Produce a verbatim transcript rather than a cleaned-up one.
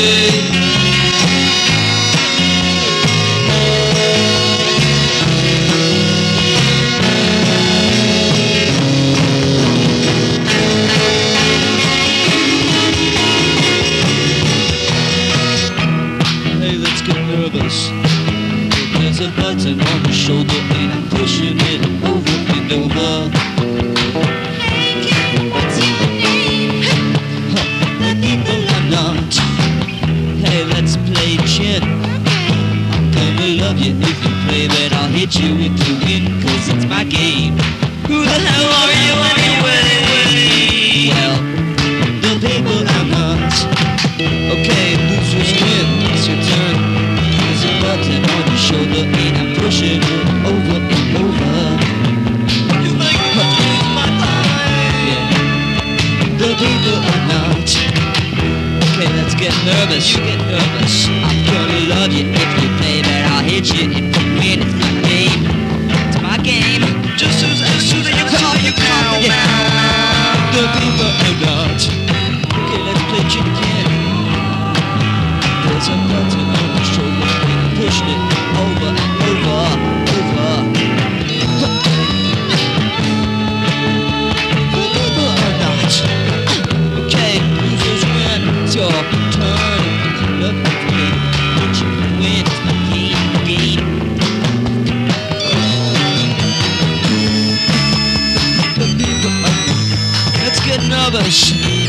Hey, let's get nervous. There's a button on the shoulder and I'm pushing it over and over. Hey kid, what's your name? The people I'm not. Hey, let's play chin. I'm gonna love you if you play, but I'll hit you if you win, cause it's my game. Who the hell are you anyway? Well, the people I'm not. Okay, losers win, it's your turn. There's a button on your shoulder and I'm pushing it over and over. You make me lose my time. Yeah, the people are not. Okay, let's get nervous. You get nervous. I'm gonna love you if you play, but I'll hit you if you win. It's my game. It's my game. Just as as soon as you call, you call now. The people are not. Okay, let's play chicken again. There's a button on your shoulder and I'm pushing it over and over, over. The people are not. Okay, losers win. It's your turn. Look at me, but you can win. It's my game, game. The people are. Let's get nervous.